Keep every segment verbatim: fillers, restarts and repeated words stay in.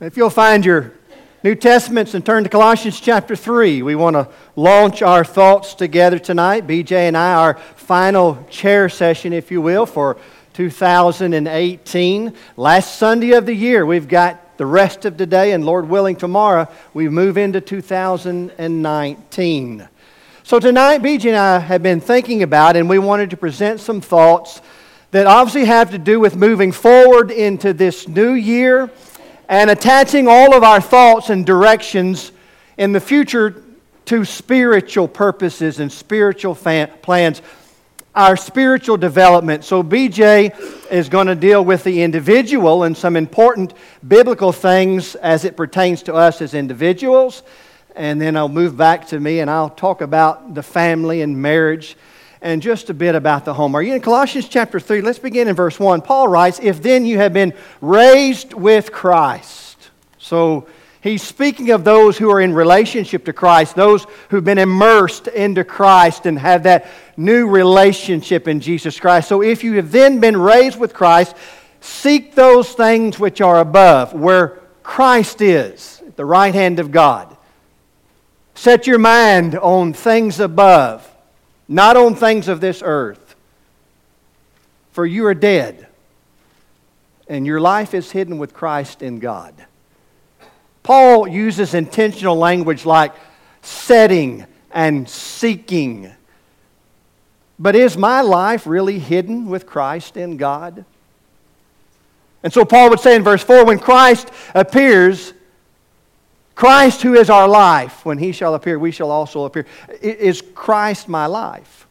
If you'll find your New Testaments and turn to Colossians chapter three, we want to launch our thoughts together tonight. B J and I, our final chair session, if you will, for two thousand eighteen. Last Sunday of the year, we've got the rest of today, and Lord willing, tomorrow, we move into two thousand nineteen. So tonight, B J and I have been thinking about, and we wanted to present some thoughts that obviously have to do with moving forward into this new year and attaching all of our thoughts and directions in the future to spiritual purposes and spiritual fan- plans, our spiritual development. So B J is going to deal with the individual and some important biblical things as it pertains to us as individuals. And then I'll move back to me and I'll talk about the family and marriage and just a bit about the home. Are you in Colossians chapter three? Let's begin in verse one. Paul writes, "If then you have been raised with Christ." So he's speaking of those who are in relationship to Christ, those who've been immersed into Christ and have that new relationship in Jesus Christ. So if you have then been raised with Christ, seek those things which are above, where Christ is, at the right hand of God. Set your mind on things above, not on things of this earth. For you are dead, and your life is hidden with Christ in God. Paul uses intentional language like setting and seeking. But is my life really hidden with Christ in God? And so Paul would say in verse four, when Christ appears, Christ who is our life, when He shall appear, we shall also appear. Is Christ my life?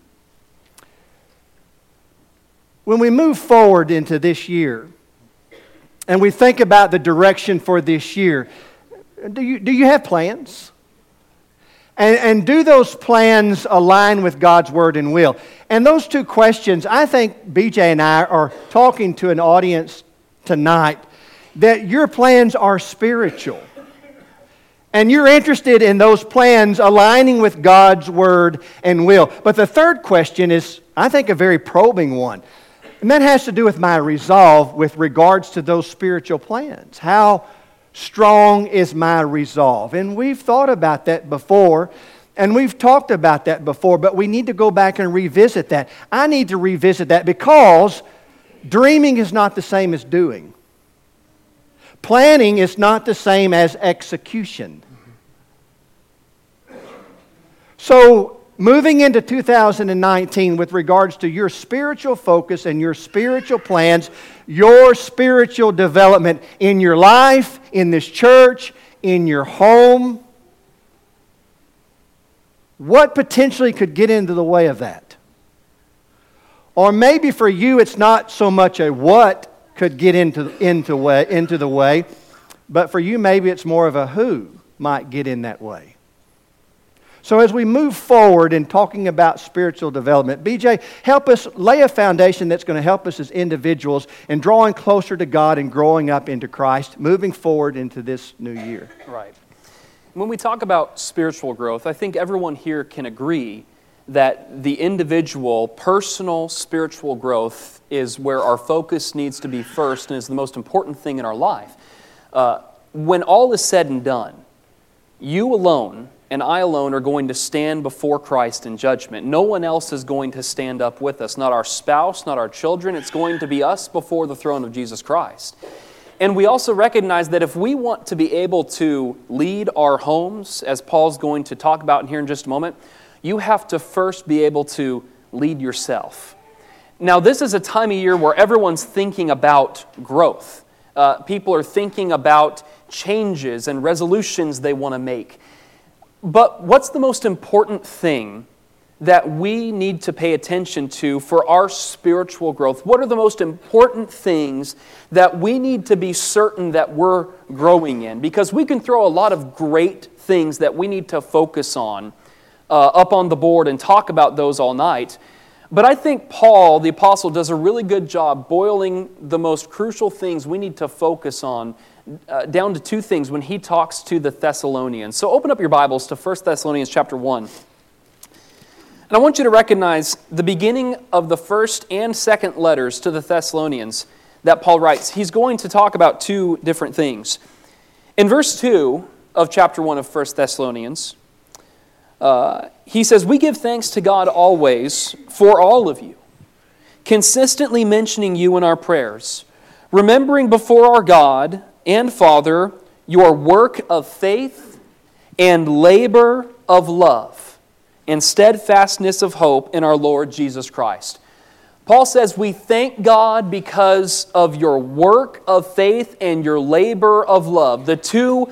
When we move forward into this year, and we think about the direction for this year, do you, do you have plans? And, and do those plans align with God's Word and will? And those two questions, I think B J and I are talking to an audience tonight that your plans are spiritual. And you're interested in those plans aligning with God's Word and will. But the third question is, I think, a very probing one. And that has to do with my resolve with regards to those spiritual plans. How strong is my resolve? And we've thought about that before, and we've talked about that before, but we need to go back and revisit that. I need to revisit that because dreaming is not the same as doing. Planning is not the same as execution. So, moving into two thousand nineteen with regards to your spiritual focus and your spiritual plans, your spiritual development in your life, in this church, in your home, what potentially could get into the way of that? Or maybe for you it's not so much a what could get into, into, way, into the way, but for you maybe it's more of a who might get in that way. So as we move forward in talking about spiritual development, B J, help us lay a foundation that's going to help us as individuals in drawing closer to God and growing up into Christ, moving forward into this new year. Right. When we talk about spiritual growth, I think everyone here can agree that the individual, personal spiritual growth is where our focus needs to be first and is the most important thing in our life. Uh, when all is said and done, you alone and I alone are going to stand before Christ in judgment. No one else is going to stand up with us. Not our spouse, not our children. It's going to be us before the throne of Jesus Christ. And we also recognize that if we want to be able to lead our homes, as Paul's going to talk about here in just a moment, you have to first be able to lead yourself. Now, this is a time of year where everyone's thinking about growth. Uh, people are thinking about changes and resolutions they want to make. But what's the most important thing that we need to pay attention to for our spiritual growth? What are the most important things that we need to be certain that we're growing in? Because we can throw a lot of great things that we need to focus on uh, up on the board and talk about those all night. But I think Paul, the apostle, does a really good job boiling the most crucial things we need to focus on Uh, down to two things when he talks to the Thessalonians. So open up your Bibles to First Thessalonians chapter one. And I want you to recognize the beginning of the first and second letters to the Thessalonians that Paul writes. He's going to talk about two different things. In verse two of chapter one of First Thessalonians, uh, he says, "We give thanks to God always for all of you, consistently mentioning you in our prayers, remembering before our God and Father your work of faith and labor of love and steadfastness of hope in our Lord Jesus Christ." Paul says, we thank God because of your work of faith and your labor of love. The two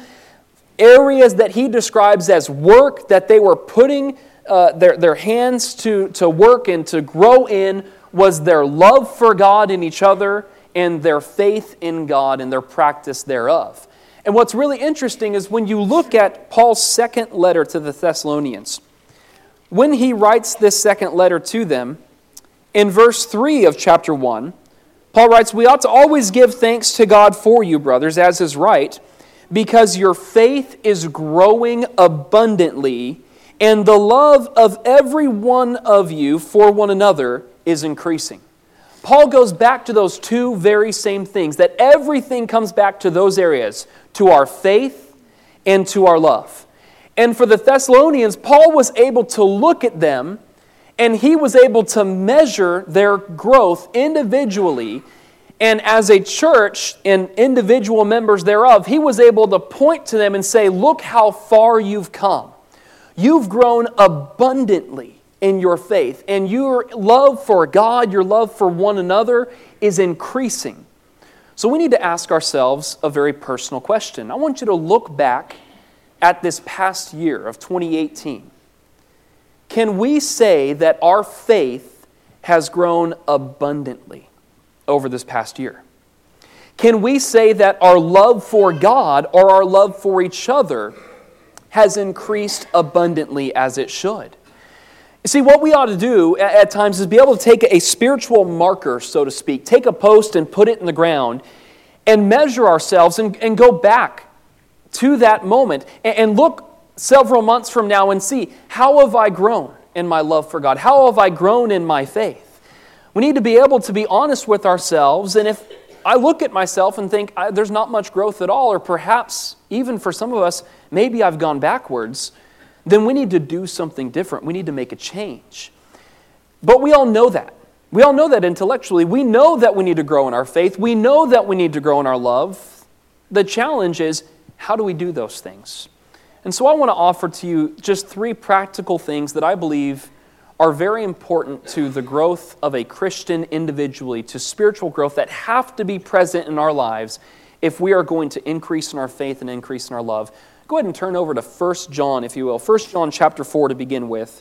areas that he describes as work that they were putting uh, their, their hands to, to work and to grow in was their love for God and each other and their faith in God and their practice thereof. And what's really interesting is when you look at Paul's second letter to the Thessalonians, when he writes this second letter to them, in verse three of chapter one, Paul writes, "We ought to always give thanks to God for you, brothers, as is right, because your faith is growing abundantly, and the love of every one of you for one another is increasing." Paul goes back to those two very same things, that everything comes back to those areas, to our faith and to our love. And for the Thessalonians, Paul was able to look at them and he was able to measure their growth individually. And as a church and individual members thereof, he was able to point to them and say, look how far you've come. You've grown abundantly in your faith. And your love for God, your love for one another is increasing. So we need to ask ourselves a very personal question. I want you to look back at this past year of twenty eighteen. Can we say that our faith has grown abundantly over this past year? Can we say that our love for God or our love for each other has increased abundantly as it should? You see, what we ought to do at times is be able to take a spiritual marker, so to speak, take a post and put it in the ground and measure ourselves and, and go back to that moment and, and look several months from now and see, how have I grown in my love for God? How have I grown in my faith? We need to be able to be honest with ourselves, and if I look at myself and think there's not much growth at all, or perhaps even for some of us, maybe I've gone backwards, then we need to do something different. We need to make a change. But we all know that. We all know that intellectually. We know that we need to grow in our faith. We know that we need to grow in our love. The challenge is, how do we do those things? And so I want to offer to you just three practical things that I believe are very important to the growth of a Christian individually, to spiritual growth, that have to be present in our lives if we are going to increase in our faith and increase in our love. Go ahead and turn over to First John, if you will. First John chapter four to begin with.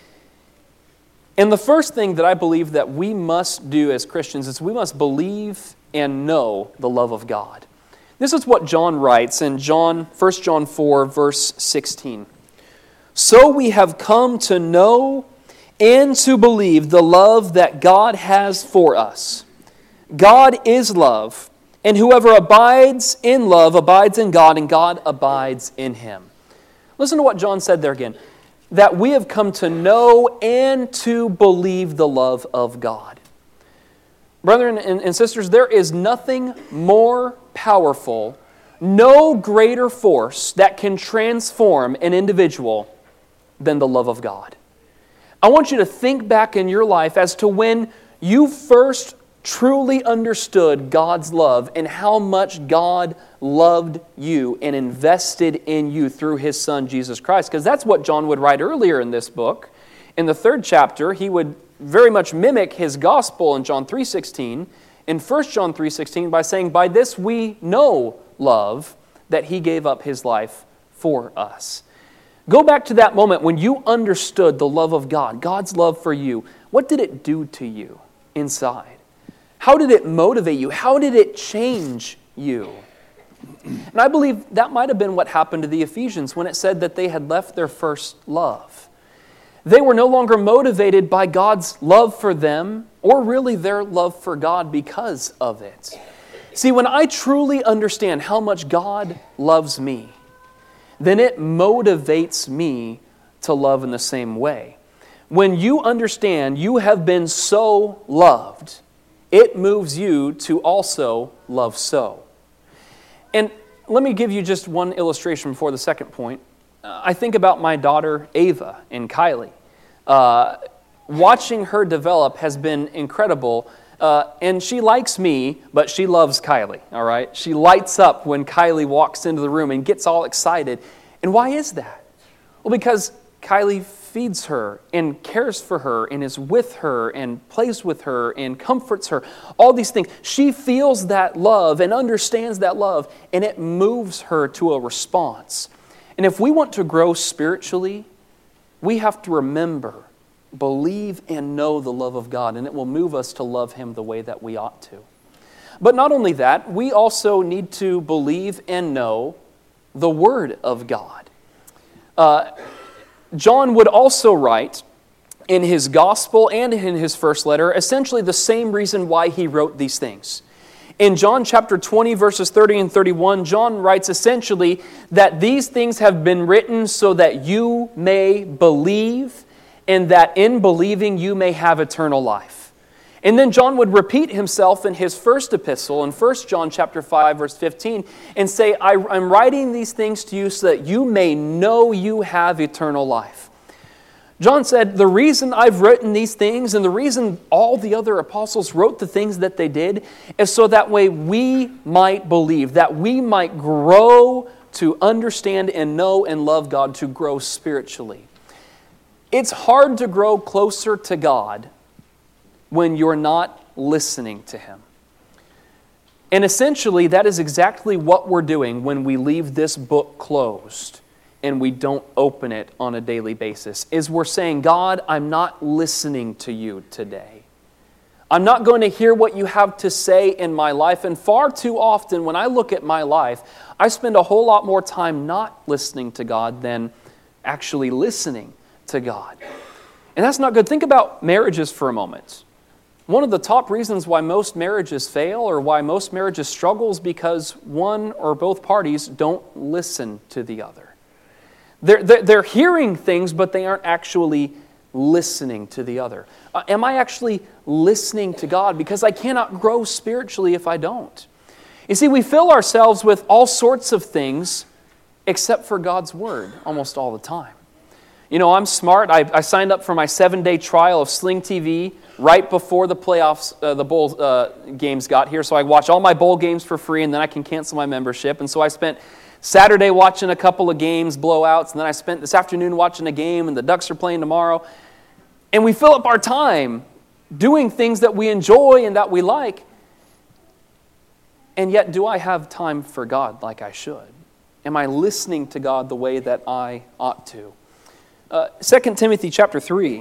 And the first thing that I believe that we must do as Christians is we must believe and know the love of God. This is what John writes in John, First John four, verse sixteen. "So we have come to know and to believe the love that God has for us. God is love, and whoever abides in love abides in God, and God abides in him." Listen to what John said there again. That we have come to know and to believe the love of God. Brethren and, and sisters, there is nothing more powerful, no greater force that can transform an individual than the love of God. I want you to think back in your life as to when you first truly understood God's love and how much God loved you and invested in you through His Son, Jesus Christ. Because that's what John would write earlier in this book. In the third chapter, he would very much mimic his gospel in John three sixteen, in First John three sixteen, by saying, "By this we know love, that He gave up His life for us." Go back to that moment when you understood the love of God, God's love for you. What did it do to you inside? How did it motivate you? How did it change you? And I believe that might have been what happened to the Ephesians when it said that they had left their first love. They were no longer motivated by God's love for them, or really their love for God because of it. See, when I truly understand how much God loves me, then it motivates me to love in the same way. When you understand you have been so loved, it moves you to also love so. And let me give you just one illustration before the second point. Uh, I think about my daughter, Ava, and Kylie. Uh, watching her develop has been incredible. Uh, and she likes me, but she loves Kylie, all right? She lights up when Kylie walks into the room and gets all excited. And why is that? Well, because Kylie feeds her and cares for her and is with her and plays with her and comforts her. All these things. She feels that love and understands that love, and it moves her to a response. And if we want to grow spiritually, we have to remember, believe and know the love of God, and it will move us to love Him the way that we ought to. But not only that, we also need to believe and know the Word of God. Uh, John would also write in his gospel and in his first letter essentially the same reason why he wrote these things. In John chapter twenty, verses thirty and thirty-one, John writes essentially that these things have been written so that you may believe, and that in believing you may have eternal life. And then John would repeat himself in his first epistle, in First John chapter five, verse fifteen, and say, I, I'm writing these things to you so that you may know you have eternal life. John said, the reason I've written these things and the reason all the other apostles wrote the things that they did is so that way we might believe, that we might grow to understand and know and love God, to grow spiritually. It's hard to grow closer to God when you're not listening to Him. And essentially, that is exactly what we're doing when we leave this book closed and we don't open it on a daily basis, is we're saying, God, I'm not listening to you today. I'm not going to hear what you have to say in my life. And far too often, when I look at my life, I spend a whole lot more time not listening to God than actually listening to God. And that's not good. Think about marriages for a moment. One of the top reasons why most marriages fail or why most marriages struggle is because one or both parties don't listen to the other. They're, they're, they're hearing things, but they aren't actually listening to the other. Uh, am I actually listening to God? Because I cannot grow spiritually if I don't. You see, we fill ourselves with all sorts of things except for God's Word almost all the time. You know, I'm smart. I, I signed up for my seven-day trial of Sling T V right before the playoffs, uh, the bowl uh, games got here. So I watch all my bowl games for free, and then I can cancel my membership. And so I spent Saturday watching a couple of games, blowouts, and then I spent this afternoon watching a game, and the Ducks are playing tomorrow. And we fill up our time doing things that we enjoy and that we like. And yet, do I have time for God like I should? Am I listening to God the way that I ought to? Uh, Second Timothy chapter three,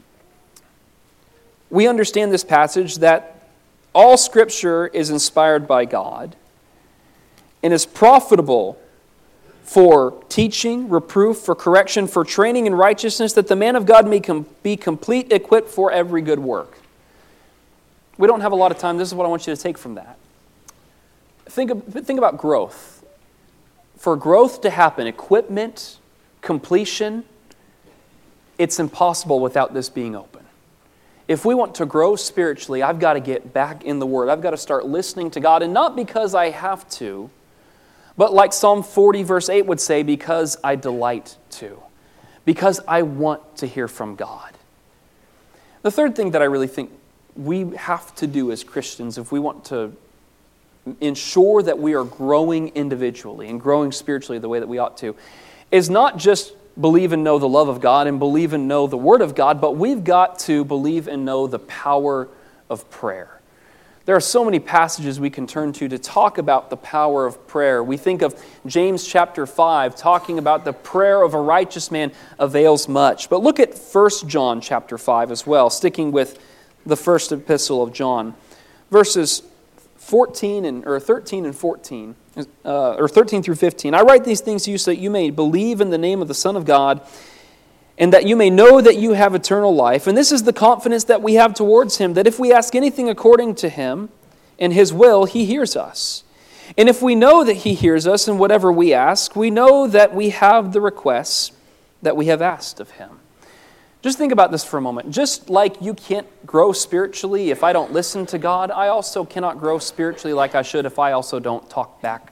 we understand this passage that all Scripture is inspired by God and is profitable for teaching, reproof, for correction, for training in righteousness, that the man of God may com- be complete, equipped for every good work. We don't have a lot of time. This is what I want you to take from that. Think, of, think about growth. For growth to happen, equipment, completion, it's impossible without this being open. If we want to grow spiritually, I've got to get back in the Word. I've got to start listening to God, and not because I have to, but like Psalm forty verse eight would say, because I delight to. Because I want to hear from God. The third thing that I really think we have to do as Christians, if we want to ensure that we are growing individually and growing spiritually the way that we ought to, is not just believe and know the love of God and believe and know the Word of God, but we've got to believe and know the power of prayer. There are so many passages we can turn to to talk about the power of prayer. We think of James chapter five talking about the prayer of a righteous man avails much. But look at First John chapter five as well, sticking with the first epistle of John. Verses fourteen and or thirteen and fourteen, uh, or thirteen through fifteen. I write these things to you so that you may believe in the name of the Son of God, and that you may know that you have eternal life. And this is the confidence that we have towards Him, that if we ask anything according to Him and His will, He hears us. And if we know that He hears us in whatever we ask, we know that we have the requests that we have asked of Him. Just think about this for a moment. Just like you can't grow spiritually if I don't listen to God, I also cannot grow spiritually like I should if I also don't talk back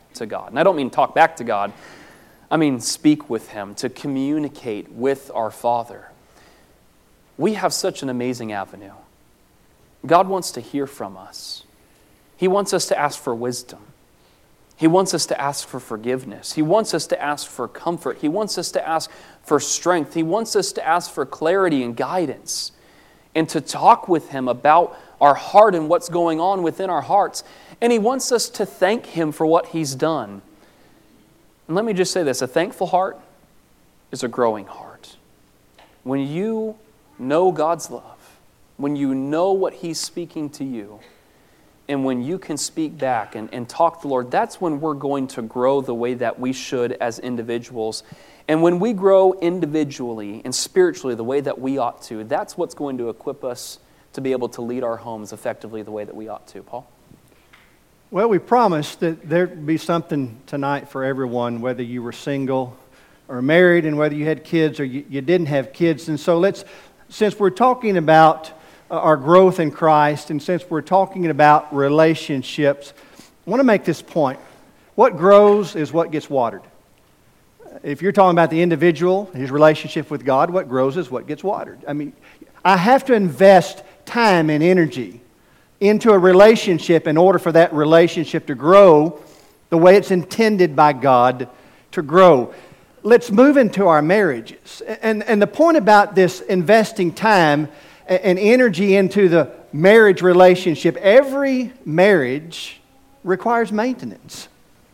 to God. And I don't mean talk back to God. I mean speak with Him, to communicate with our Father. We have such an amazing avenue. God wants to hear from us. He wants us to ask for wisdom. He wants us to ask for forgiveness. He wants us to ask for comfort. He wants us to ask for strength. He wants us to ask for clarity and guidance, and to talk with Him about our heart and what's going on within our hearts. And He wants us to thank Him for what He's done. And let me just say this, a thankful heart is a growing heart. When you know God's love, when you know what He's speaking to you, and when you can speak back and, and talk to the Lord, that's when we're going to grow the way that we should as individuals. And when we grow individually and spiritually the way that we ought to, that's what's going to equip us to be able to lead our homes effectively the way that we ought to. Paul? Well, we promised that there'd be something tonight for everyone, whether you were single or married, and whether you had kids or you, you didn't have kids. And so let's, since we're talking about our growth in Christ, and since we're talking about relationships, I want to make this point. What grows is what gets watered. If you're talking about the individual, his relationship with God, what grows is what gets watered. I mean, I have to invest time and energy into a relationship in order for that relationship to grow the way it's intended by God to grow. Let's move into our marriages. And, and the point about this investing time and energy into the marriage relationship, every marriage requires maintenance.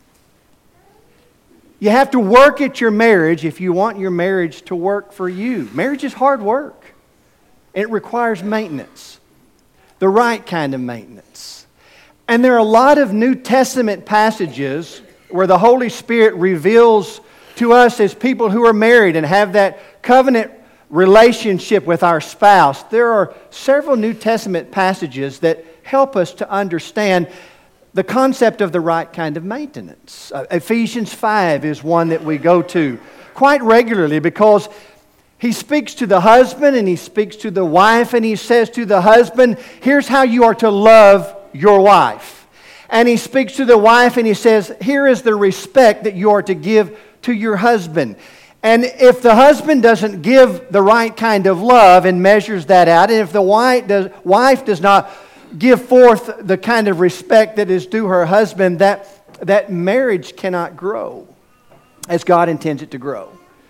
You have to work at your marriage if you want your marriage to work for you. Marriage is hard work. It requires maintenance, the right kind of maintenance. And there are a lot of New Testament passages where the Holy Spirit reveals to us as people who are married and have that covenant relationship with our spouse. There are several New Testament passages that help us to understand the concept of the right kind of maintenance. Uh, Ephesians five is one that we go to quite regularly because he speaks to the husband and he speaks to the wife, and he says to the husband, here's how you are to love your wife. And he speaks to the wife and he says, here is the respect that you are to give to your husband. And if the husband doesn't give the right kind of love and measures that out, and if the wife does, wife does not give forth the kind of respect that is due her husband, that, that marriage cannot grow as God intends it to grow.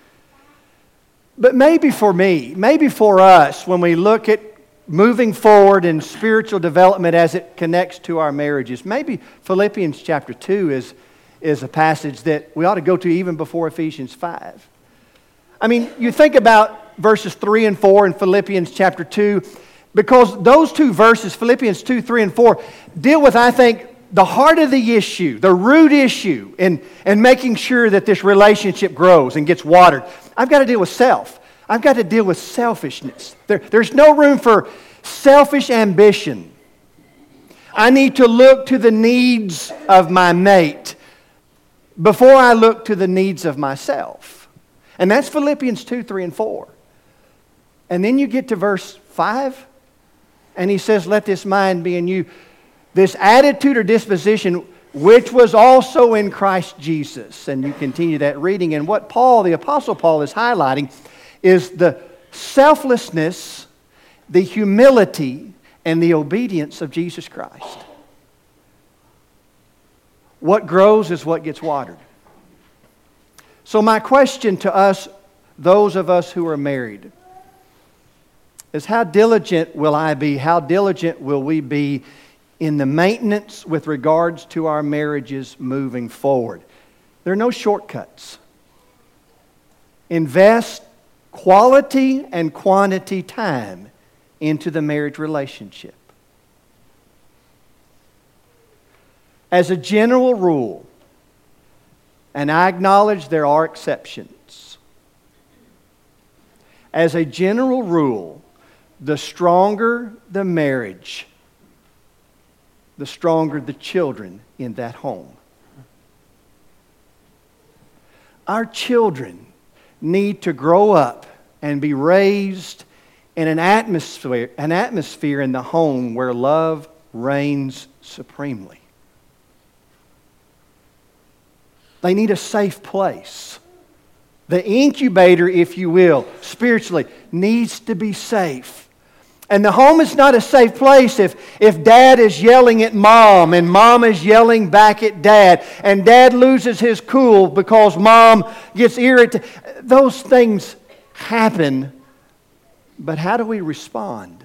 But maybe for me, maybe for us, when we look at moving forward in spiritual development as it connects to our marriages, maybe Philippians chapter two is, is a passage that we ought to go to even before Ephesians five. I mean, you think about verses three and four in Philippians chapter two, because those two verses, Philippians two, three, and four, deal with, I think, the heart of the issue, the root issue in, in making sure that this relationship grows and gets watered. I've got to deal with self. I've got to deal with selfishness. There, there's no room for selfish ambition. I need to look to the needs of my mate before I look to the needs of myself. And that's Philippians two, three, and four. And then you get to verse five, and he says, let this mind be in you. This attitude or disposition which was also in Christ Jesus. And you continue that reading. And what Paul, the Apostle Paul, is highlighting is the selflessness, the humility, and the obedience of Jesus Christ. What grows is what gets watered. So my question to us, those of us who are married, is how diligent will I be? How diligent will we be in the maintenance with regards to our marriages moving forward? There are no shortcuts. Invest quality and quantity time into the marriage relationship. As a general rule, and I acknowledge there are exceptions, as a general rule, the stronger the marriage, the stronger the children in that home. Our children need to grow up and be raised in an atmosphere, an atmosphere in the home where love reigns supremely. They need a safe place. The incubator, if you will, spiritually, needs to be safe. And the home is not a safe place if, if dad is yelling at mom and mom is yelling back at dad and dad loses his cool because mom gets irritated. Those things happen, but how do we respond?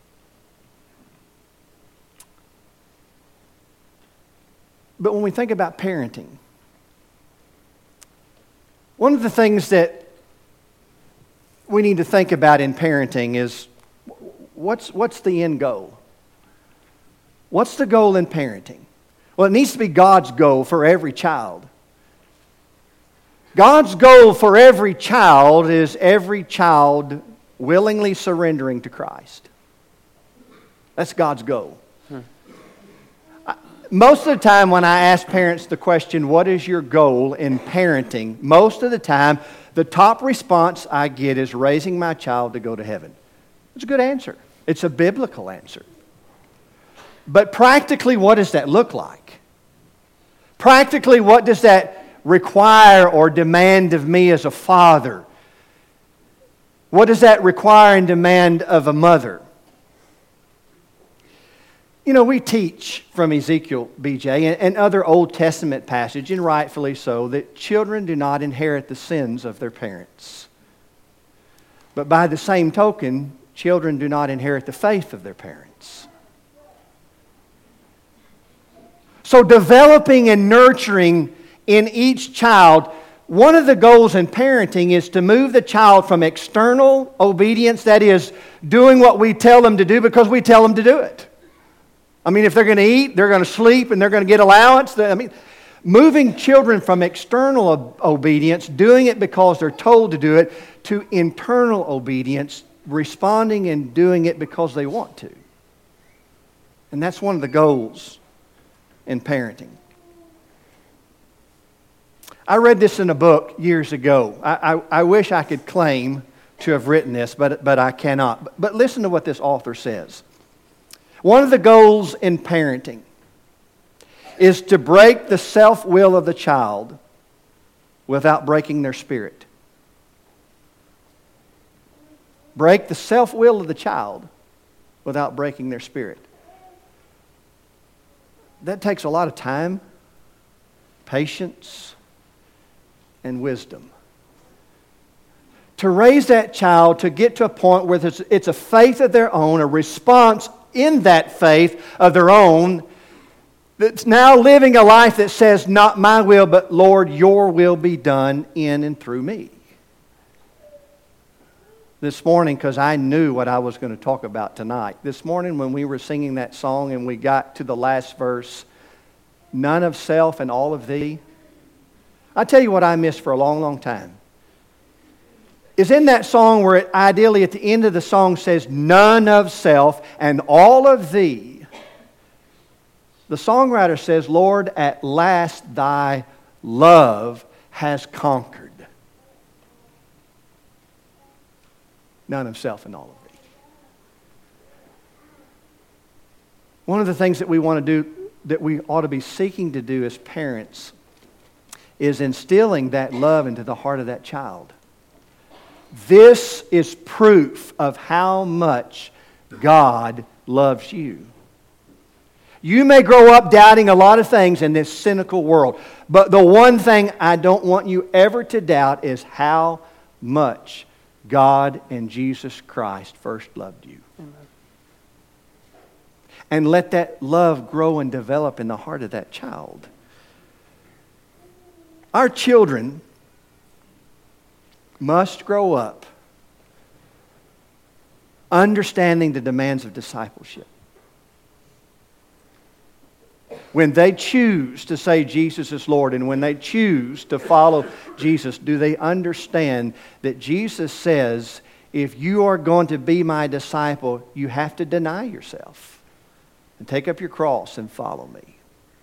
But when we think about parenting, one of the things that we need to think about in parenting is What's, what's the end goal? What's the goal in parenting? Well, it needs to be God's goal for every child. God's goal for every child is every child willingly surrendering to Christ. That's God's goal. Hmm. Most of the time when I ask parents the question, what is your goal in parenting? Most of the time, the top response I get is raising my child to go to heaven. It's a good answer. It's a biblical answer. But practically, what does that look like? Practically, what does that require or demand of me as a father? What does that require and demand of a mother? You know, we teach from Ezekiel, B J, and other Old Testament passage, and rightfully so, that children do not inherit the sins of their parents. But by the same token, children do not inherit the faith of their parents. So developing and nurturing in each child, one of the goals in parenting is to move the child from external obedience, that is, doing what we tell them to do because we tell them to do it. I mean, if they're going to eat, they're going to sleep, and they're going to get allowance. I mean, moving children from external obedience, doing it because they're told to do it, to internal obedience, responding and doing it because they want to. And that's one of the goals in parenting. I read this in a book years ago. I, I, I wish I could claim to have written this, but, but I cannot. But, but listen to what this author says. One of the goals in parenting is to break the self-will of the child without breaking their spirit. Break the self-will of the child without breaking their spirit. That takes a lot of time, patience, and wisdom. To raise that child to get to a point where it's a faith of their own, a response in that faith of their own, that's now living a life that says, not my will, but Lord, your will be done in and through me. This morning, because I knew what I was going to talk about tonight. This morning when we were singing that song and we got to the last verse, none of self and all of thee. I tell you what I missed for a long, long time. Is in that song where it ideally at the end of the song says, none of self and all of thee. The songwriter says, Lord, at last thy love has conquered. None of self and all of thee. One of the things that we want to do, that we ought to be seeking to do as parents, is instilling that love into the heart of that child. This is proof of how much God loves you. You may grow up doubting a lot of things in this cynical world, but the one thing I don't want you ever to doubt is how much God and Jesus Christ first loved you. Amen. And let that love grow and develop in the heart of that child. Our children must grow up understanding the demands of discipleship. When they choose to say Jesus is Lord, and when they choose to follow Jesus, do they understand that Jesus says, if you are going to be my disciple, you have to deny yourself and take up your cross and follow me?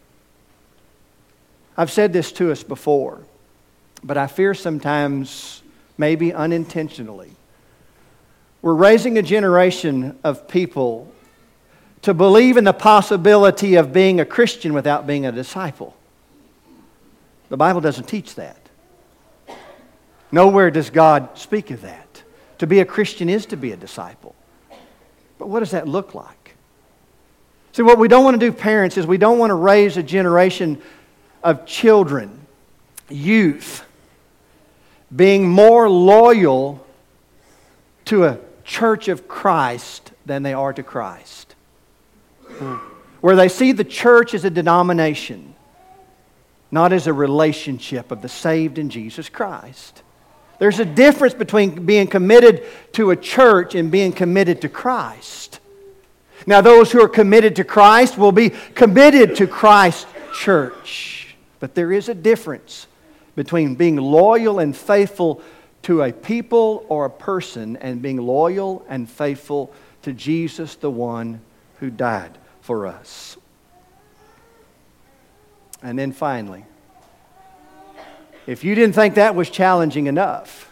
I've said this to us before, but I fear sometimes, maybe unintentionally, we're raising a generation of people to believe in the possibility of being a Christian without being a disciple. The Bible doesn't teach that. Nowhere does God speak of that. To be a Christian is to be a disciple. But what does that look like? See, what we don't want to do, parents, is we don't want to raise a generation of children, youth, being more loyal to a church of Christ than they are to Christ. Where they see the church as a denomination, not as a relationship of the saved in Jesus Christ. There's a difference between being committed to a church and being committed to Christ. Now, those who are committed to Christ will be committed to Christ's church. But there is a difference between being loyal and faithful to a people or a person and being loyal and faithful to Jesus, the one who died for us. And then finally, if you didn't think that was challenging enough,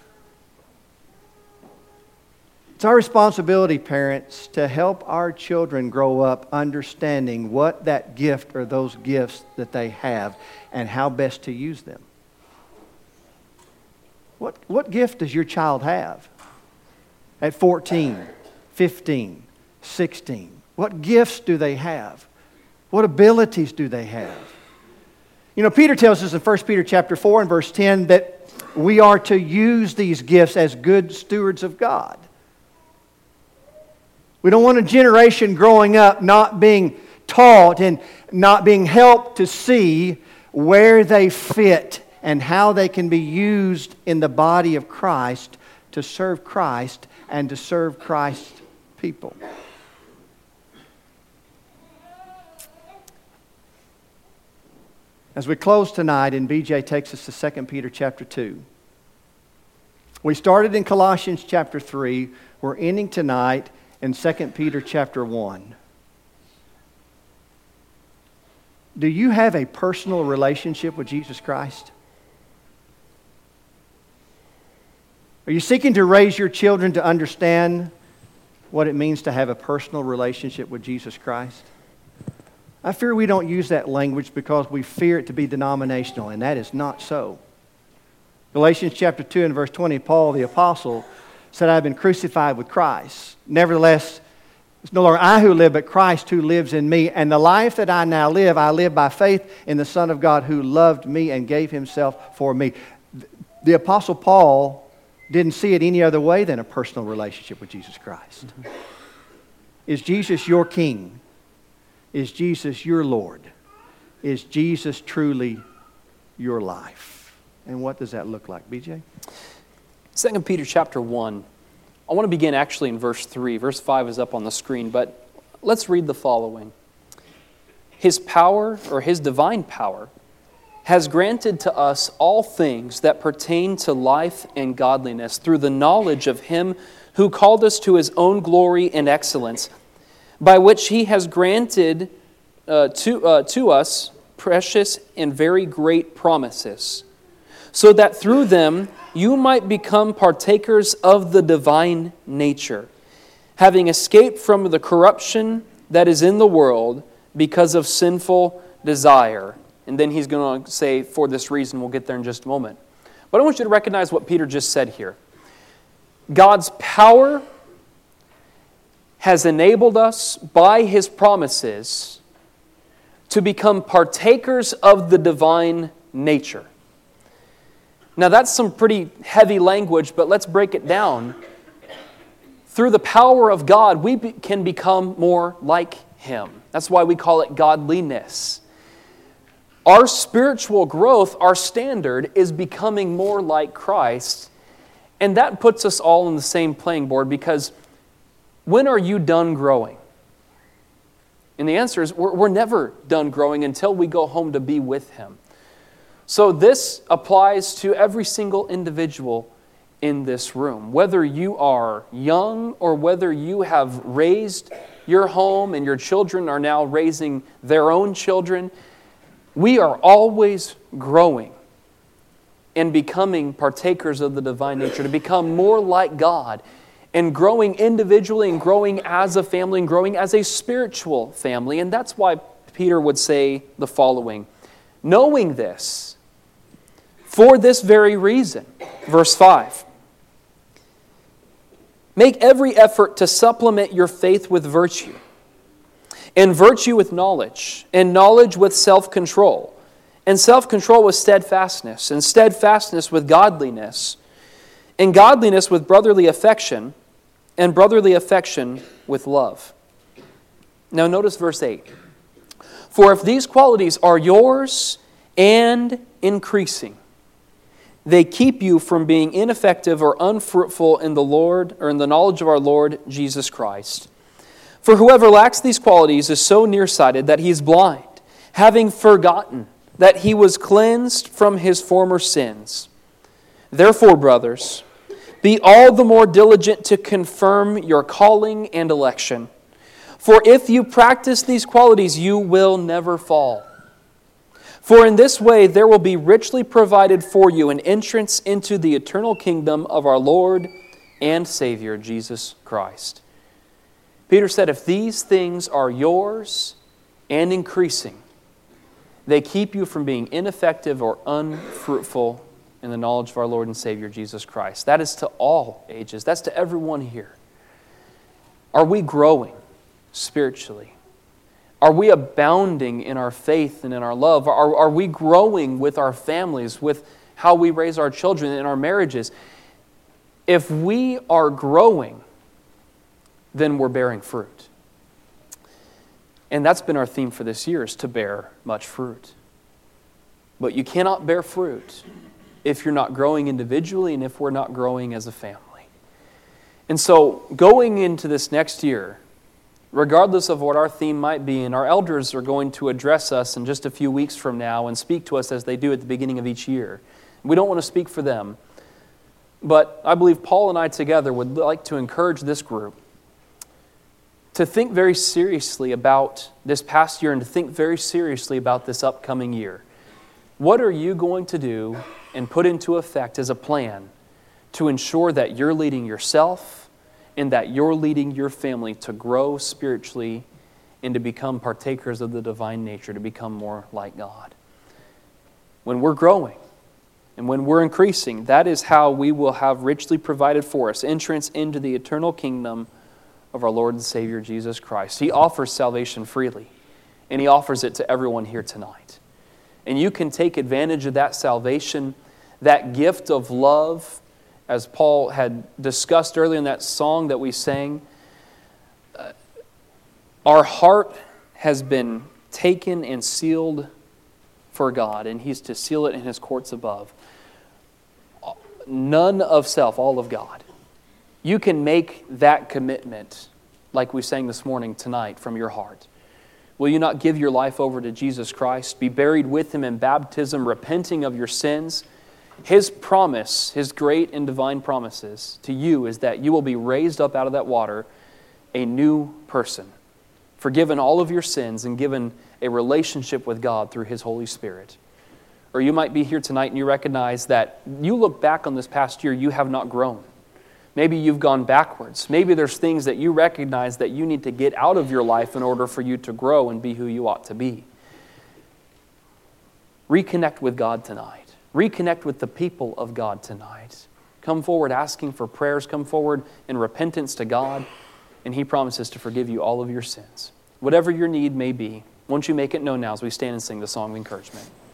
it's our responsibility, parents, to help our children grow up understanding what that gift or those gifts that they have and how best to use them. What, what gift does your child have at fourteen, fifteen, sixteen? What gifts do they have? What abilities do they have? You know, Peter tells us in First Peter chapter four and verse ten that we are to use these gifts as good stewards of God. We don't want a generation growing up not being taught and not being helped to see where they fit and how they can be used in the body of Christ to serve Christ and to serve Christ's people. As we close tonight, and B J takes us to Second Peter chapter two. We started in Colossians chapter three. We're ending tonight in Second Peter chapter one. Do you have a personal relationship with Jesus Christ? Are you seeking to raise your children to understand what it means to have a personal relationship with Jesus Christ? I fear we don't use that language because we fear it to be denominational, and that is not so. Galatians chapter two and verse twenty, Paul the apostle said, I have been crucified with Christ. Nevertheless, it's no longer I who live, but Christ who lives in me. And the life that I now live, I live by faith in the Son of God who loved me and gave himself for me. The apostle Paul didn't see it any other way than a personal relationship with Jesus Christ. Mm-hmm. Is Jesus your King? Is Jesus your Lord? Is Jesus truly your life? And what does that look like, B J? Second Peter chapter one. I want to begin actually in verse three. Verse five is up on the screen, but let's read the following. His power, or His divine power, has granted to us all things that pertain to life and godliness through the knowledge of Him who called us to His own glory and excellence, by which He has granted uh, to, uh, to us precious and very great promises, so that through them you might become partakers of the divine nature, having escaped from the corruption that is in the world because of sinful desire. And then he's going to say, for this reason, we'll get there in just a moment. But I want you to recognize what Peter just said here. God's power has enabled us by His promises to become partakers of the divine nature. Now that's some pretty heavy language, but let's break it down. Through the power of God, we be- can become more like Him. That's why we call it godliness. Our spiritual growth, our standard, is becoming more like Christ. And that puts us all on the same playing board, because when are you done growing? And the answer is we're, we're never done growing until we go home to be with Him. So this applies to every single individual in this room. Whether you are young or whether you have raised your home and your children are now raising their own children, we are always growing and becoming partakers of the divine nature, to become more like God, and growing individually and growing as a family and growing as a spiritual family. And that's why Peter would say the following: knowing this, For this very reason, verse five, make every effort to supplement your faith with virtue, and virtue with knowledge, and knowledge with self-control, and self-control with steadfastness, and steadfastness with godliness, and godliness with brotherly affection, and brotherly affection with love. Now notice verse eight. For if these qualities are yours and increasing, they keep you from being ineffective or unfruitful in the Lord, or in the knowledge of our Lord Jesus Christ. For whoever lacks these qualities is so nearsighted that he is blind, having forgotten that he was cleansed from his former sins. Therefore, brothers, be all the more diligent to confirm your calling and election. For if you practice these qualities, you will never fall. For in this way there will be richly provided for you an entrance into the eternal kingdom of our Lord and Savior, Jesus Christ. Peter said, if these things are yours and increasing, they keep you from being ineffective or unfruitful in the knowledge of our Lord and Savior, Jesus Christ. That is to all ages. That's to everyone here. Are we growing spiritually? Are we abounding in our faith and in our love? Are, are we growing with our families, with how we raise our children, in our marriages? If we are growing, then we're bearing fruit. And that's been our theme for this year, is to bear much fruit. But you cannot bear fruit if you're not growing individually and if we're not growing as a family. And so going into this next year, regardless of what our theme might be, and our elders are going to address us in just a few weeks from now and speak to us as they do at the beginning of each year. We don't want to speak for them, but I believe Paul and I together would like to encourage this group to think very seriously about this past year and to think very seriously about this upcoming year. What are you going to do and put into effect as a plan to ensure that you're leading yourself and that you're leading your family to grow spiritually and to become partakers of the divine nature, to become more like God? When we're growing and when we're increasing, that is how we will have richly provided for us entrance into the eternal kingdom of our Lord and Savior, Jesus Christ. He offers salvation freely, and He offers it to everyone here tonight. And you can take advantage of that salvation, that gift of love, as Paul had discussed earlier in that song that we sang. Uh, our heart has been taken and sealed for God, and He's to seal it in His courts above. None of self, all of God. You can make that commitment, like we sang this morning tonight, from your heart. Will you not give your life over to Jesus Christ, be buried with Him in baptism, repenting of your sins? His promise, His great and divine promises to you is that you will be raised up out of that water a new person, forgiven all of your sins and given a relationship with God through His Holy Spirit. Or you might be here tonight and you recognize that you look back on this past year, you have not grown. Maybe you've gone backwards. Maybe there's things that you recognize that you need to get out of your life in order for you to grow and be who you ought to be. Reconnect with God tonight. Reconnect with the people of God tonight. Come forward asking for prayers. Come forward in repentance to God. And He promises to forgive you all of your sins. Whatever your need may be, won't you make it known now as we stand and sing the song of encouragement.